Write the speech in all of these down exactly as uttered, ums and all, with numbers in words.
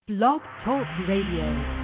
Blog Talk Radio.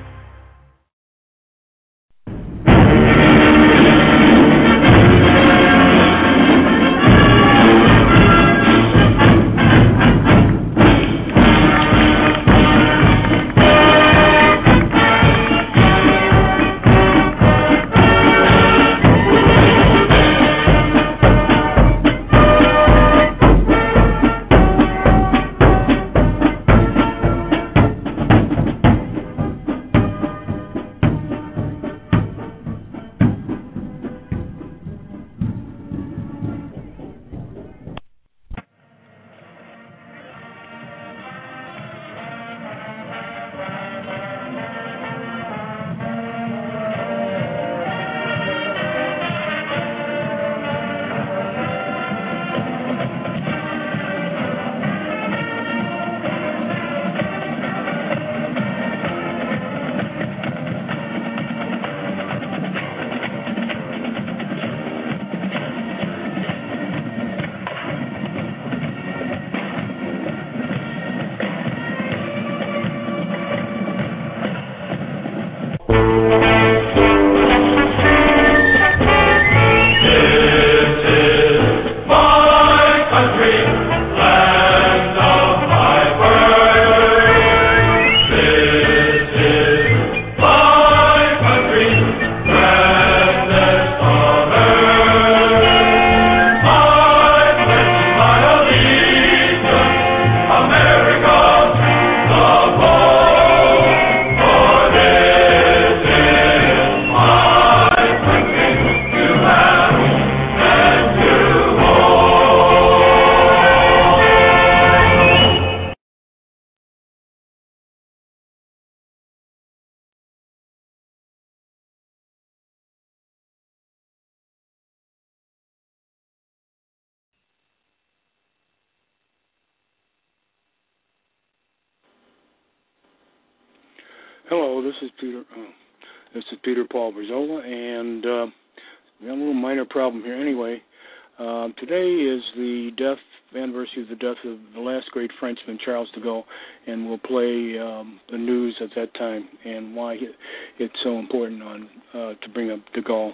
Hello, this is Peter. Uh, this is Peter Paul Brizola, and uh, we have a little minor problem here. Anyway, uh, today is the death anniversary of the death of the last great Frenchman, Charles de Gaulle, and we'll play um, the news at that time and why it, it's so important on uh, to bring up de Gaulle.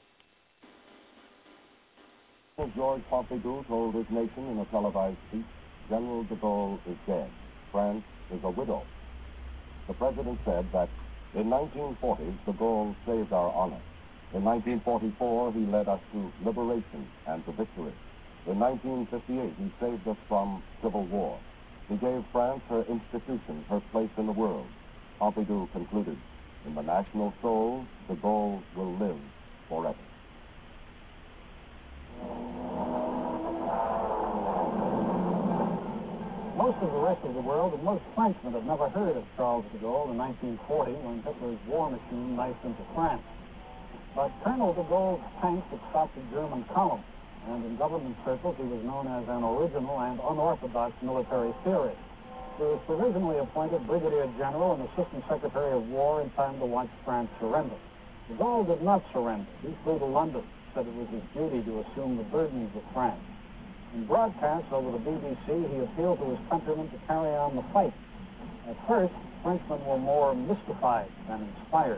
George Pompidou told his nation in a televised speech, "General de Gaulle is dead. France is a widow." The president said that in nineteen forty, de Gaulle saved our honor. In nineteen forty-four, he led us to liberation and to victory. In nineteen fifty-eight, he saved us from civil war. He gave France her institution, her place in the world. Pompidou concluded, "In the national soul, de Gaulle will live forever." Most of the rest of the world and most Frenchmen have never heard of Charles de Gaulle in nineteen forty when Hitler's war machine knifed into France. But Colonel de Gaulle's tanks had stopped a German column, and in government circles he was known as an original and unorthodox military theorist. He was provisionally appointed Brigadier General and Assistant Secretary of War in time to watch France surrender. De Gaulle did not surrender. He flew to London, said it was his duty to assume the burdens of France. In broadcasts over the B B C, he appealed to his countrymen to carry on the fight. At first, Frenchmen were more mystified than inspired.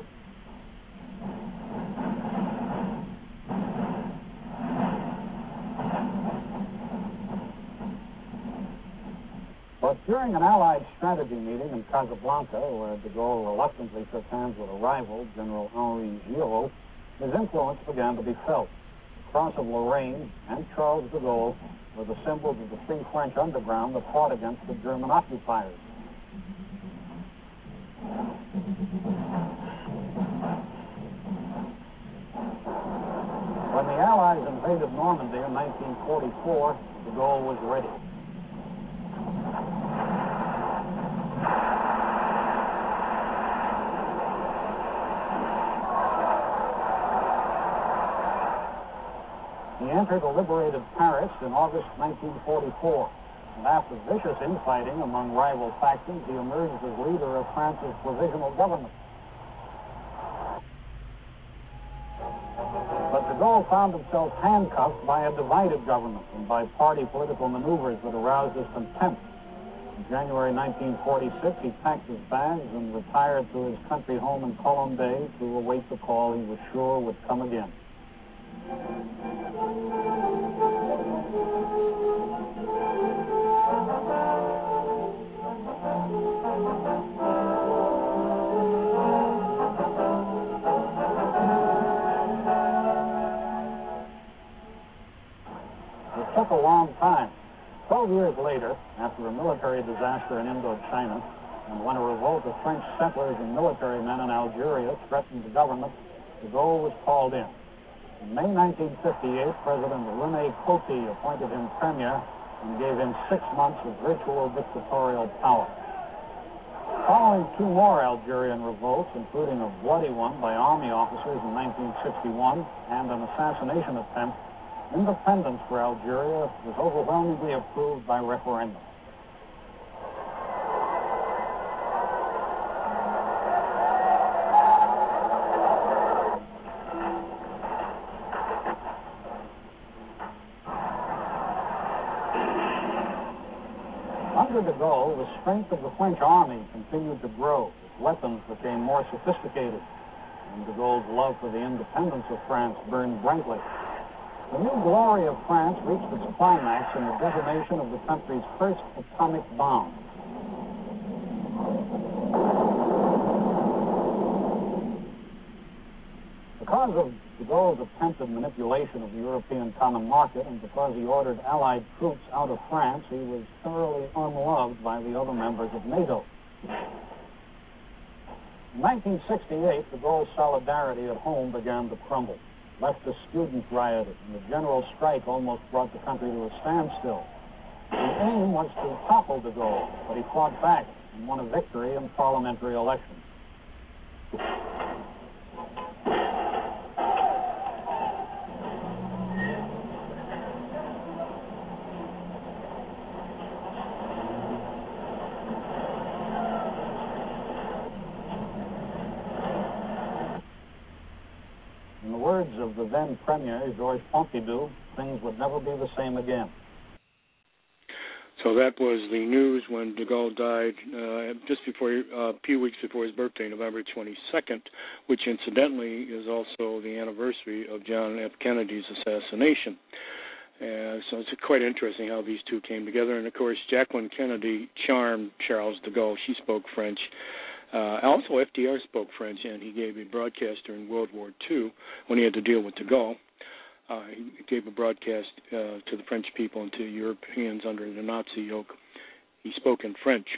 But during an Allied strategy meeting in Casablanca, where de Gaulle reluctantly shook hands with a rival, General Henri Giraud, his influence began to be felt. The Cross of Lorraine and Charles de Gaulle were the symbols of the Free French underground that fought against the German occupiers. When the Allies invaded Normandy in nineteen forty-four, de Gaulle was ready. He entered a liberated Paris in August nineteen forty-four, and after vicious infighting among rival factions, he emerged as leader of France's provisional government. But de Gaulle found himself handcuffed by a divided government and by party political maneuvers that aroused his contempt. In January nineteen forty-six, he packed his bags and retired to his country home in Colombey to await the call he was sure would come again. It took a long time. Twelve years later, after a military disaster in Indochina, and when a revolt of French settlers and military men in Algeria threatened the government, de Gaulle was called in. In May nineteen fifty-eight, President René Coty appointed him premier and gave him six months of virtual dictatorial power. Following two more Algerian revolts, including a bloody one by army officers in nineteen sixty-one and an assassination attempt, independence for Algeria was overwhelmingly approved by referendum. Under de Gaulle, the strength of the French army continued to grow. Its weapons became more sophisticated, and de Gaulle's love for the independence of France burned brightly. The new glory of France reached its climax in the detonation of the country's first atomic bomb. Because of de Gaulle's attempted manipulation of the European common market and because he ordered Allied troops out of France, he was thoroughly unloved by the other members of NATO. In nineteen sixty-eight, de Gaulle's solidarity at home began to crumble. Leftist students rioted, and the general strike almost brought the country to a standstill. The aim was to topple de Gaulle, but he fought back and won a victory in parliamentary elections. In the words of the then Premier, Georges Pompidou, things would never be the same again. So that was the news when de Gaulle died uh, just before, uh, a few weeks before his birthday, November twenty-second, which incidentally is also the anniversary of John F. Kennedy's assassination. Uh, so it's quite interesting how these two came together. And, of course, Jacqueline Kennedy charmed Charles de Gaulle. She spoke French. Uh, also, F D R spoke French, and he gave a broadcast during World War Two when he had to deal with de Gaulle. Uh, he gave a broadcast uh, to the French people and to Europeans under the Nazi yoke. He spoke in French.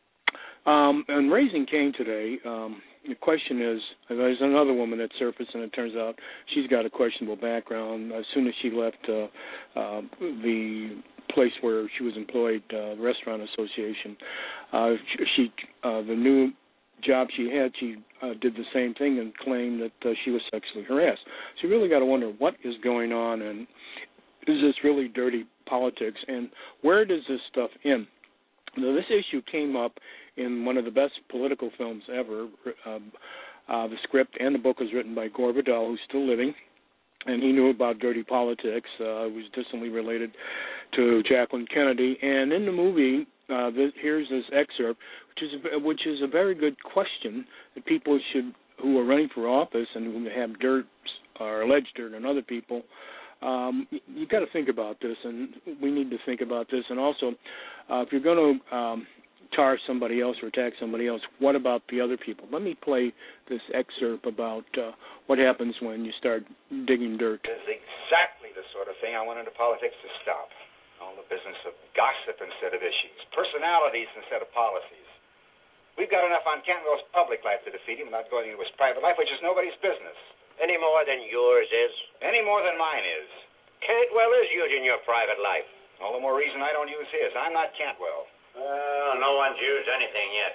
Um, on Raising Cain today, um, the question is, there's another woman that surfaced, and it turns out she's got a questionable background. As soon as she left uh, uh, the place where she was employed, uh, the Restaurant Association, uh, she uh, the new job she had, she uh, did the same thing and claimed that uh, she was sexually harassed. So you really got to wonder what is going on, and is this really dirty politics, and where does this stuff end? Now, this issue came up in one of the best political films ever. Um, uh, the script and the book was written by Gore Vidal, who's still living, and he knew about dirty politics. Uh, it was distantly related to Jacqueline Kennedy. And in the movie, uh, this, here's this excerpt, which is a, which is a very good question that people should, who are running for office and who have dirt or alleged dirt on other people, um, you, you got to think about this, and we need to think about this. And also, uh, if you're going to um, tar somebody else or attack somebody else, what about the other people? Let me play this excerpt about uh, what happens when you start digging dirt. It's exactly the sort of thing I want into politics to stop. All the business of gossip instead of issues, personalities instead of policies. We've got enough on Cantwell's public life to defeat him without going into his private life, which is nobody's business. Any more than yours is? Any more than mine is. Cantwell is using your private life. All the more reason I don't use his. I'm not Cantwell. Well, no one's used anything yet.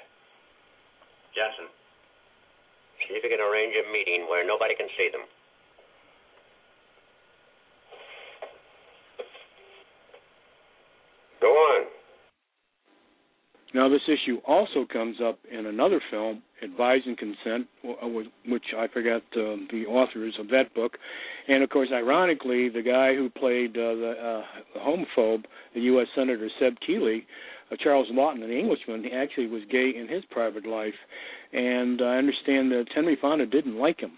Johnson, see if you can arrange a meeting where nobody can see them. Go on. Now, this issue also comes up in another film, Advise and Consent, which I forgot uh, the authors of that book. And, of course, ironically, the guy who played uh, the, uh, the homophobe, the U S Senator Seb Keeley, uh, Charles Lawton, an Englishman, he actually was gay in his private life, and I understand that Henry Fonda didn't like him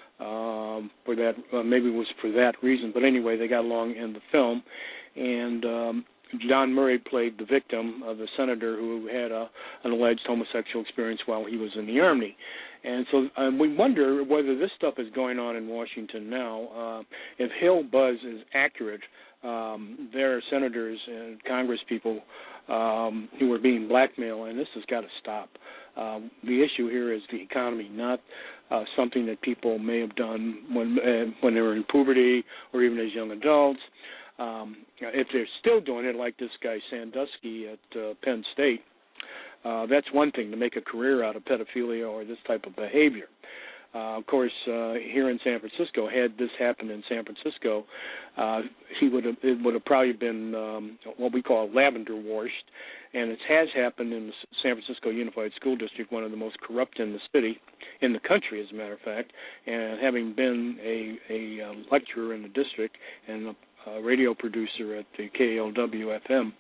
um, for that. Uh, maybe it was for that reason, but anyway, they got along in the film, and um, John Murray played the victim of a senator who had a, an alleged homosexual experience while he was in the Army. And so um, we wonder whether this stuff is going on in Washington now. Uh, if Hill Buzz is accurate, um, there are senators and Congress people um, who are being blackmailed, and this has got to stop. Uh, the issue here is the economy, not uh, something that people may have done when uh, when they were in puberty or even as young adults. Um, if they're still doing it, like this guy Sandusky at uh, Penn State, uh, that's one thing, to make a career out of pedophilia or this type of behavior. Uh, of course, uh, here in San Francisco, had this happened in San Francisco, uh, he would have it would have probably been um, what we call lavender washed, and it has happened in the San Francisco Unified School District, one of the most corrupt in the city, in the country, as a matter of fact. And having been a, a um, lecturer in the district and a Uh, radio producer at the K L W F M,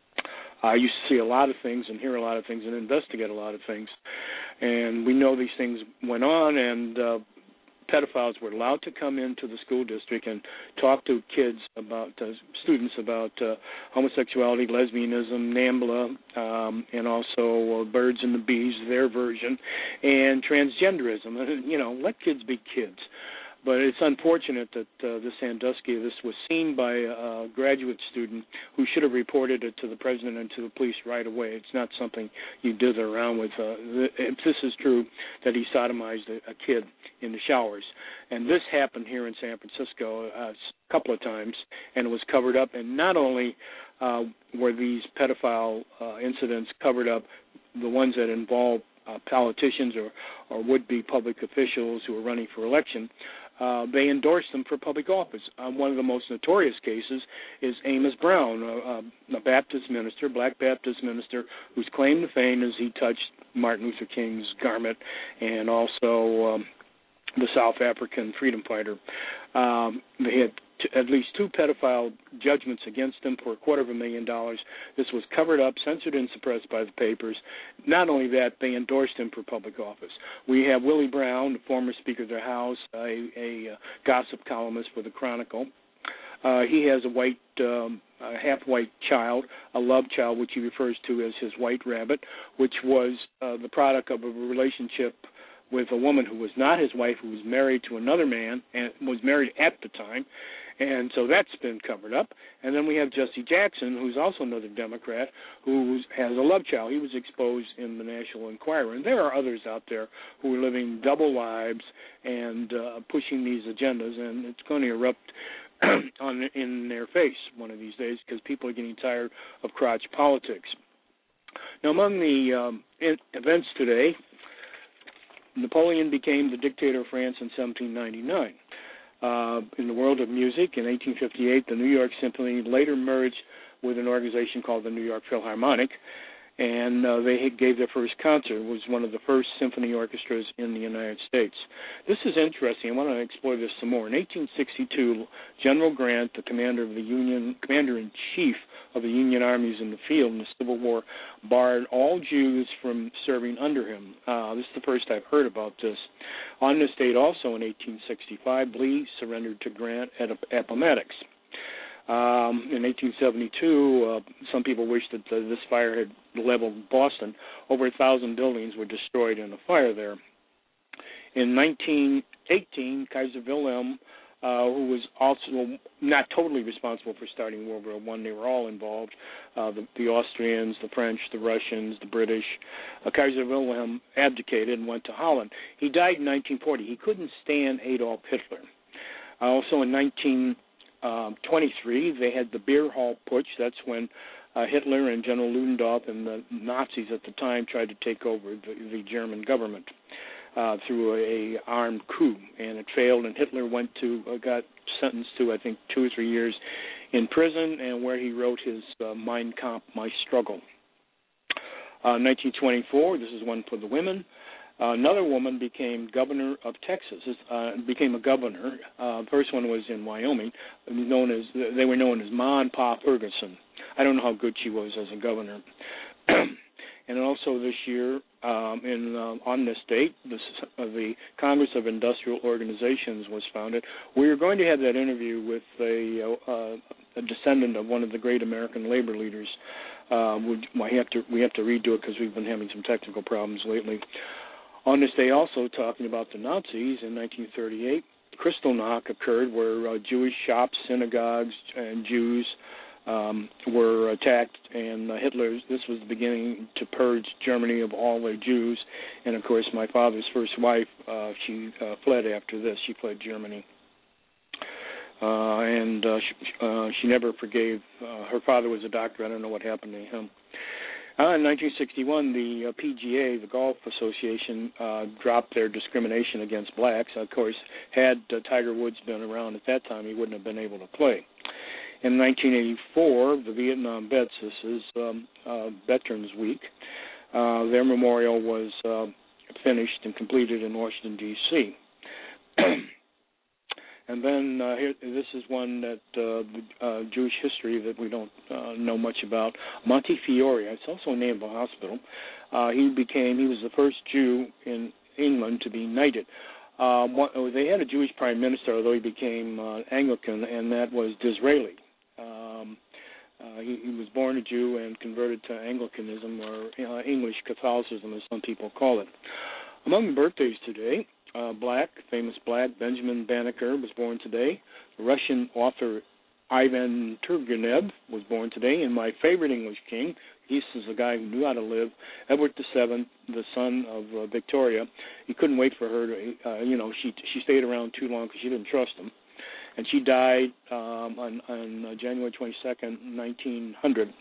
I used to see a lot of things and hear a lot of things and investigate a lot of things. And we know these things went on, and uh, pedophiles were allowed to come into the school district and talk to kids about, uh, students about uh, homosexuality, lesbianism, NAMBLA, um, and also uh, birds and the bees, their version, and transgenderism. You know, let kids be kids. But it's unfortunate that uh, this Sandusky, this was seen by a graduate student who should have reported it to the president and to the police right away. It's not something you dither around with. Uh, if this is true, that he sodomized a, a kid in the showers. And this happened here in San Francisco uh, a couple of times, and it was covered up. And not only uh, were these pedophile uh, incidents covered up, the ones that involve uh, politicians or, or would-be public officials who are running for election, Uh, they endorsed them for public office. Uh, one of the most notorious cases is Amos Brown, a, a Baptist minister, black Baptist minister, whose claim to fame is he touched Martin Luther King's garment and also um, the South African freedom fighter. Um, they had t- at least two pedophile judgments against him for a quarter of a million dollars. This was covered up, censored, and suppressed by the papers. Not only that, they endorsed him for public office. We have Willie Brown, the former Speaker of the House, a, a, a gossip columnist for the Chronicle. Uh, he has a white, um, a half-white child, a love child, which he refers to as his white rabbit, which was uh, the product of a relationship with a woman who was not his wife, who was married to another man and was married at the time. And so that's been covered up. And then we have Jesse Jackson, who's also another Democrat, who has a love child. He was exposed in the National Enquirer. And there are others out there who are living double lives and uh, pushing these agendas, and it's going to erupt on in their face one of these days because people are getting tired of crotch politics. Now, among the um, events today, Napoleon became the dictator of France in seventeen ninety-nine. Uh, in the world of music, in eighteen fifty-eight, the New York Symphony later merged with an organization called the New York Philharmonic, and uh, they gave their first concert. It was one of the first symphony orchestras in the United States. This is interesting. I want to explore this some more. In eighteen sixty-two, General Grant, the commander of the Union, commander-in-chief of the Union armies in the field in the Civil War, barred all Jews from serving under him. Uh, this is the first I've heard about this. On this date also in eighteen sixty-five, Lee surrendered to Grant at Appomattox. Um, in eighteen seventy-two, uh, some people wish that uh, this fire had leveled Boston. Over a thousand buildings were destroyed in a fire there. In nineteen eighteen, Kaiser Wilhelm, uh, who was also not totally responsible for starting World War One, they were all involved, uh, the, the Austrians, the French, the Russians, the British. Uh, Kaiser Wilhelm abdicated and went to Holland. He died in nineteen forty. He couldn't stand Adolf Hitler. Uh, also in nineteen twenty-three, they had the Beer Hall Putsch. That's when uh, Hitler and General Ludendorff and the Nazis at the time tried to take over the, the German government uh, through a, a armed coup, and it failed. And Hitler went to uh, got sentenced to I think two or three years in prison, and where he wrote his uh, Mein Kampf, My Struggle. Uh, nineteen twenty-four. This is one for the women. Uh, another woman became governor of Texas. Uh, became a governor. Uh, the first one was in Wyoming, known as they were known as Ma and Pa Ferguson. I don't know how good she was as a governor. And also this year, um, in uh, on this date, this, uh, the Congress of Industrial Organizations was founded. We are going to have that interview with a, uh, a descendant of one of the great American labor leaders. Uh, we, we have to we have to redo it because we've been having some technical problems lately. On this day, also talking about the Nazis in nineteen thirty-eight, Kristallnacht occurred, where uh, Jewish shops, synagogues, and Jews Um, were attacked, and uh, Hitler's, this was the beginning to purge Germany of all their Jews. And, of course, my father's first wife, uh, she uh, fled after this. She fled Germany. Uh, and uh, she, uh, she never forgave. Uh, her father was a doctor. I don't know what happened to him. Uh, in nineteen sixty-one, the uh, P G A, the Golf Association, uh, dropped their discrimination against blacks. Of course, had uh, Tiger Woods been around at that time, he wouldn't have been able to play. In nineteen eighty-four, the Vietnam vets, this is um, uh, Veterans Week, uh, their memorial was uh, finished and completed in Washington, D C And then uh, here, this is one that uh, uh, Jewish history that we don't uh, know much about. Montefiore, it's also a name of a hospital. Uh, he became, he was the first Jew in England to be knighted. Uh, one, they had a Jewish prime minister, although he became uh, Anglican, and that was Disraeli. Um, uh, he, he was born a Jew and converted to Anglicanism, or uh, English Catholicism, as some people call it. Among the birthdays today, uh, Black, famous Black, Benjamin Banneker was born today. The Russian author Ivan Turgenev was born today. And my favorite English king, this is a guy who knew how to live, Edward the Seventh, the son of uh, Victoria. He couldn't wait for her to, uh, you know, she she stayed around too long because she didn't trust him. And she died um, on, on uh, January twenty-second, nineteen hundred.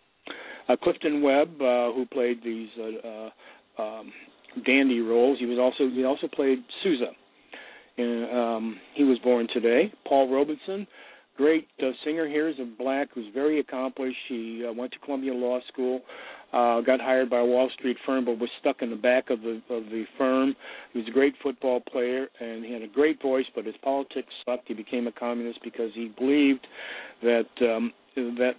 Uh, Clifton Webb, uh, who played these uh, uh, um, dandy roles, he was also he also played Sousa. And, um, he was born today. Paul Robeson, great uh, singer here, is a black who's very accomplished. He uh, went to Columbia Law School. Uh, got hired by a Wall Street firm, but was stuck in the back of the of the firm. He was a great football player, and he had a great voice, but his politics sucked. He became a communist because he believed that um, that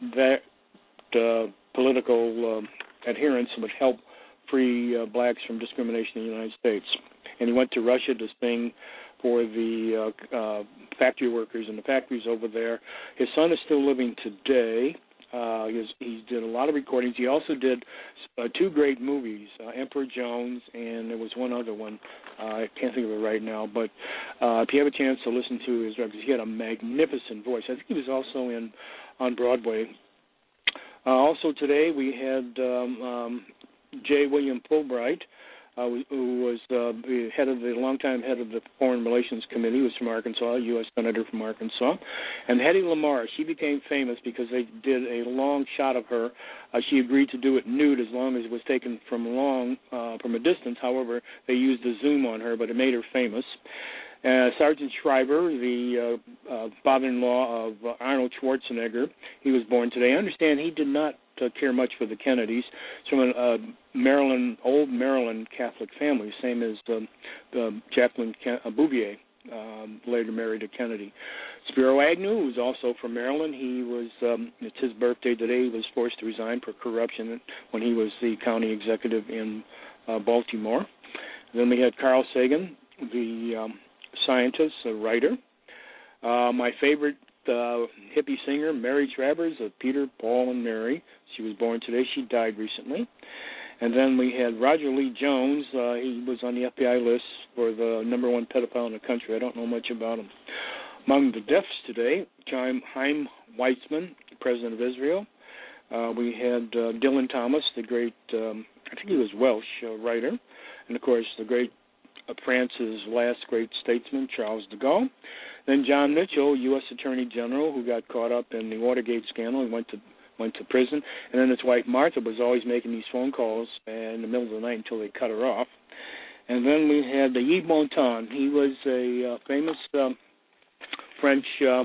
that uh, political uh, adherence would help free uh, blacks from discrimination in the United States. And he went to Russia to sing for the uh, uh, factory workers in the factories over there. His son is still living today. Uh, he, was, he did a lot of recordings. He also did uh, two great movies, uh, Emperor Jones, and there was one other one. Uh, I can't think of it right now. But uh, if you have a chance to listen to his records, he had a magnificent voice. I think he was also in on Broadway. Uh, also today we had um, um, J. William Fulbright, Uh, who was uh, the head of the longtime head of the Foreign Relations Committee. He was from Arkansas, a U S senator from Arkansas. And Hedy Lamarr, she became famous because they did a long shot of her. Uh, she agreed to do it nude as long as it was taken from long uh, from a distance. However, they used a zoom on her, but it made her famous. Uh, Sergeant Schreiber, the uh, uh, father-in-law of uh, Arnold Schwarzenegger, he was born today. I understand he did not uh, care much for the Kennedys. It's from a uh, Maryland, old Maryland Catholic family, same as um, the Jacqueline Ken- uh, Bouvier, um, later married a Kennedy. Spiro Agnew, who was also from Maryland, he was, um, it's his birthday today. He was forced to resign for corruption when he was the county executive in uh, Baltimore. Then we had Carl Sagan, the um, scientist, a writer. Uh, my favorite uh, hippie singer, Mary Travers of Peter, Paul, and Mary. She was born today. She died recently. And then we had Roger Lee Jones. Uh, he was on the F B I list for the number one pedophile in the country. I don't know much about him. Among the deaths today, Chaim Weizmann, president of Israel. Uh, we had uh, Dylan Thomas, the great, um, I think he was Welsh uh, writer. And, of course, the great uh, France's last great statesman, Charles de Gaulle. Then John Mitchell, U S Attorney General, who got caught up in the Watergate scandal. He went to went to prison. And then his wife, Martha, was always making these phone calls in the middle of the night until they cut her off. And then we had Yves Montand. He was a uh, famous uh, French uh,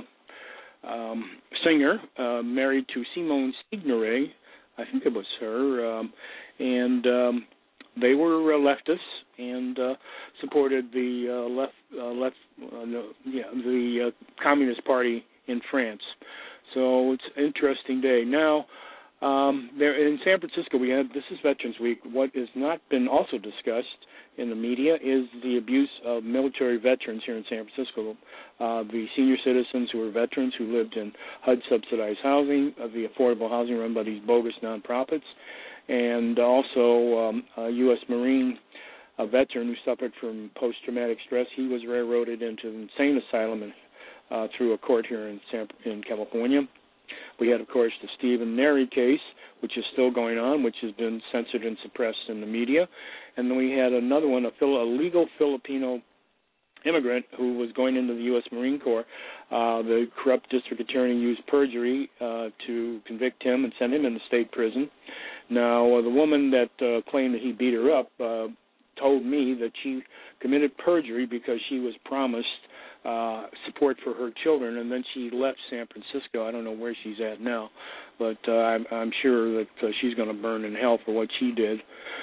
um, singer, uh, married to Simone Signoret. I think it was her. Um, and um, they were uh, leftists and uh, supported the uh, left, uh, left, uh, no, yeah, the uh, Communist Party in France. So it's an interesting day. Now, Um, there in San Francisco, we had, this is Veterans Week. What has not been also discussed in the media is the abuse of military veterans here in San Francisco. Uh, the senior citizens who are veterans who lived in H U D-subsidized housing, uh, the affordable housing run by these bogus nonprofits, and also um, a U S Marine a veteran who suffered from post-traumatic stress. He was railroaded into an insane asylum in, uh, through a court here in, San, in California. We had, of course, the Stephen Neri case, which is still going on, which has been censored and suppressed in the media. And then we had another one, a, Phil- a legal Filipino immigrant who was going into the U S Marine Corps. Uh, the corrupt district attorney used perjury uh, to convict him and send him into state prison. Now, uh, the woman that uh, claimed that he beat her up uh, told me that she committed perjury because she was promised uh, support for her children, and then she left San Francisco. I don't know where she's at now, but uh, I'm, I'm sure that uh, she's going to burn in hell for what she did.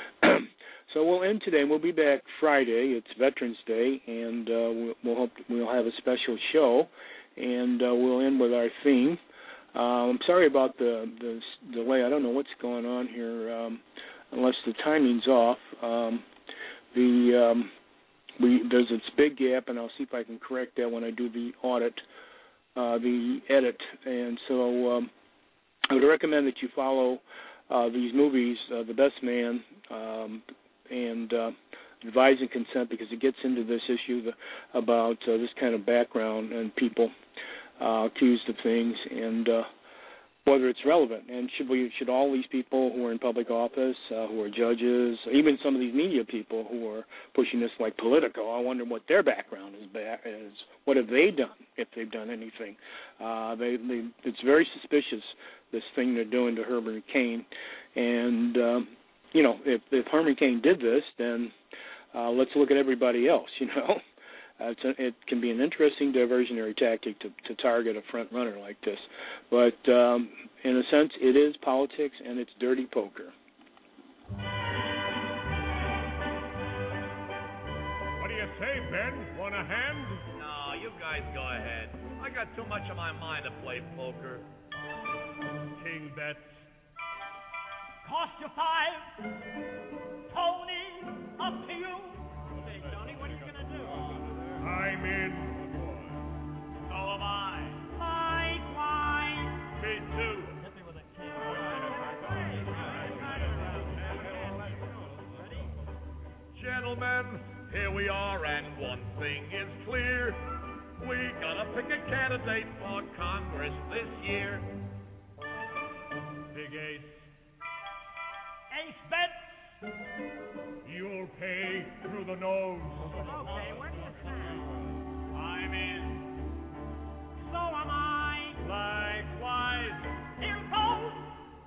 So we'll end today. We'll be back Friday. It's Veterans Day, and uh, we'll, we'll hope we'll have a special show, and uh, we'll end with our theme. Uh, I'm sorry about the, the delay. I don't know what's going on here, um, unless the timing's off. Um, The um, we there's this big gap, and I'll see if I can correct that when I do the audit, uh, the edit. And so um, I would recommend that you follow uh, these movies, uh, The Best Man, um, and uh, Advise and Consent, because it gets into this issue the, about uh, this kind of background and people uh, accused of things, and uh, whether it's relevant. And should we should all these people who are in public office, uh, who are judges, even some of these media people who are pushing this like Politico, I wonder what their background is. is what have they done, if they've done anything? Uh, they, they, it's very suspicious, this thing they're doing to Herman Cain. And, um, you know, if, if Herman Cain did this, then uh, let's look at everybody else, you know. Uh, it's a, it can be an interesting diversionary tactic to, to target a front runner like this. But um, in a sense, it is politics and it's dirty poker. What do you say, Ben? Want a hand? No, you guys go ahead. I got too much on my mind to play poker. King bets. Cost you five. Tony, up to you. Hey, Tony, what are you going to do? I'm in. So am I. Likewise. Me too. Hit me with a king. Gentlemen, here we are, and one thing is clear. We gotta pick a candidate for Congress this year. Big Ace. Ace bets. You'll pay through the nose. Okay, where do you stand? I'm in. So am I. Likewise. Here goes.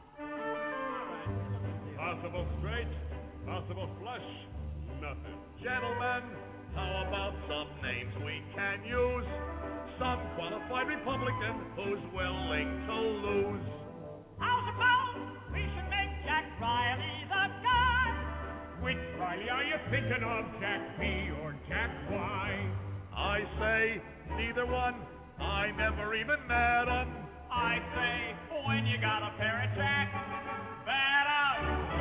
Possible straight, possible flush, nothing. Gentlemen, how about some names we can use? Some qualified Republican who's willing to lose. How's about we should make Jack Riley the guy? Which Riley are you thinking of, Jack B or Jack Y? I say neither one. I never even met him. I say when you got a pair of Jacks, bet up.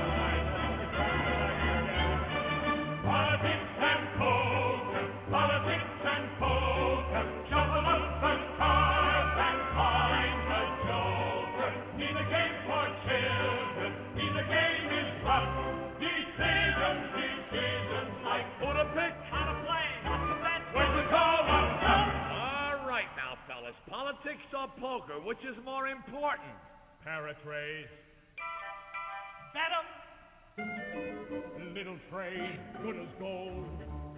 Politics and poker, politics and poker, shuffle up some cards and find a joker. Neither game for children, neither game is rough. Decisions, decisions like Who to pick? How to play, how to bet. when to call up. All right now, fellas. Politics or poker, which is more important? Paratrace, Bet 'em. little trade, good as gold.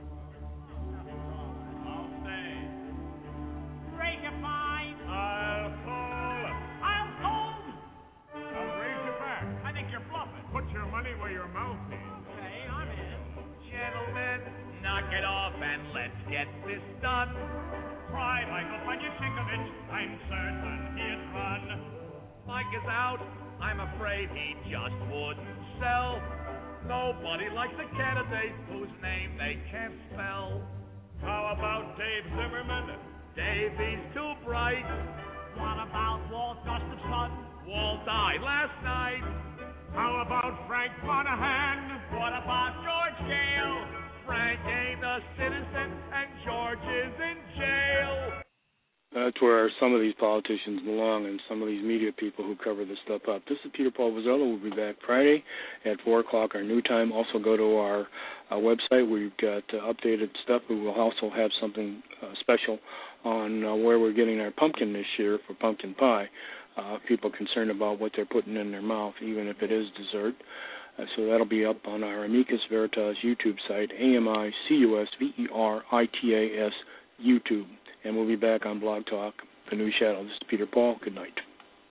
I'll stay. Raise your fine. I'll call. I'll hold. I'll raise you back. I think you're bluffing. Put your money where your mouth is. Okay, I'm in. Gentlemen, knock it off and let's get this done. Try Michael when you think of it. I'm certain he'd run. Mike is out. I'm afraid he just wouldn't sell. Nobody likes a candidate whose name they can't spell. How about Dave Zimmerman? Dave, he's too bright. What about Walt Gustafson? Walt died last night. How about Frank Monahan? What about George Gale? Frank ain't a citizen, and George is in jail. That's where some of these politicians belong and some of these media people who cover this stuff up. This is Peter Paul Vozella. We'll be back Friday at four o'clock our new time. Also go to our uh, website. We've got uh, updated stuff. We will also have something uh, special on uh, where we're getting our pumpkin this year for pumpkin pie. Uh, people concerned about what they're putting in their mouth, even if it is dessert. Uh, so that'll be up on our Amicus Veritas YouTube site, A M I C U S V E R I T A S YouTube. And we'll be back on Blog Talk, The New Shadow. This is Peter Paul. Good night.